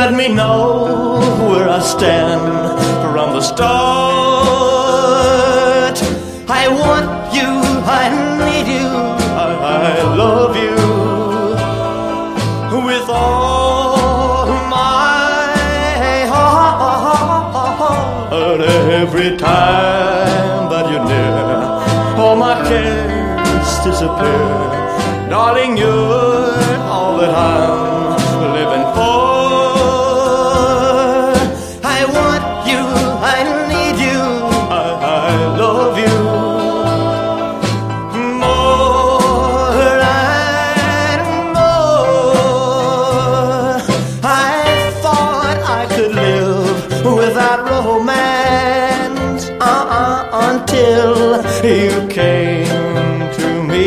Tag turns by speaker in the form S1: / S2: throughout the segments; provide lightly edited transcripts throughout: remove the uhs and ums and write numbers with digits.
S1: let me know where I stand from the start. I want you, I need you, I love you with all my heart. Every time that you're near, all my cares disappear. Darling, you're all that I'm living for. I want you, I need you, I love you more and more. I thought I could live without romance until you came to me.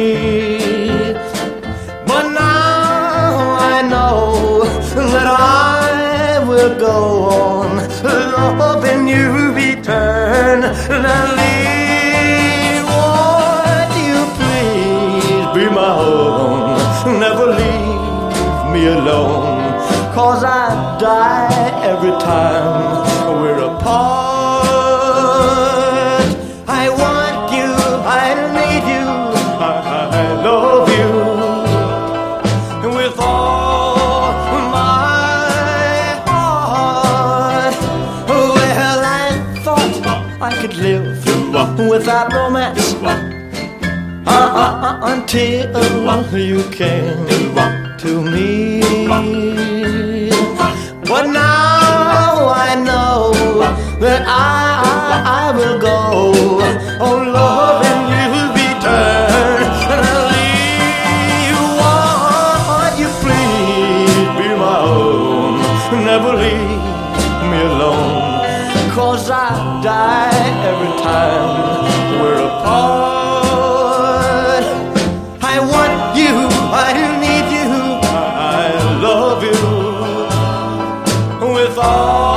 S1: But now I know that I will go on loving you eternally. Won't you please be my own? Never leave me alone, 'cause I die every time we're apart. I want you, I need you, I love you with all my heart. Well, I thought I could live without romance until you came to me. But now I know that I will go on loving you eternally. Won't you please be my own? Never leave me alone, 'cause I die every time we're apart. I want you, I need you, I love you with all